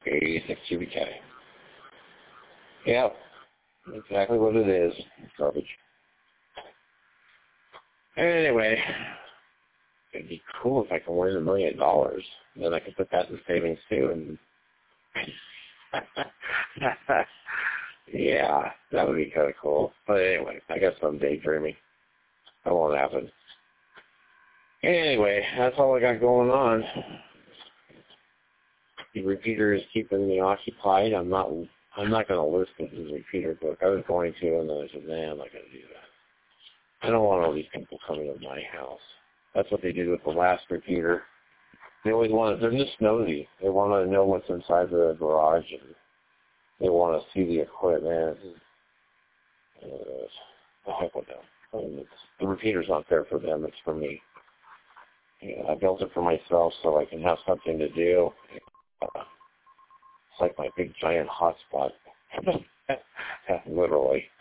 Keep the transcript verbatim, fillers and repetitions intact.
eighty-six G B K. Yep, exactly what it is. Garbage. Anyway, it'd be cool if I could win a million dollars. Then I could put that in savings too. And yeah, that would be kind of cool. But anyway, I guess I'm daydreaming. That won't happen. Anyway, that's all I got going on. The repeater is keeping me occupied. I'm not. I'm not going to listen to the repeater book. I was going to, and then I said, "Nah, I'm not going to do that. I don't want all these people coming to my house." That's what they did with the last repeater. They always want. They're just nosy. They want to know what's inside the garage, and they want to see the equipment. Uh, the heck with them. I mean, it's, the repeater's not there for them. It's for me. You know, I built it for myself so I can have something to do. Uh, it's like my big giant hotspot. Literally.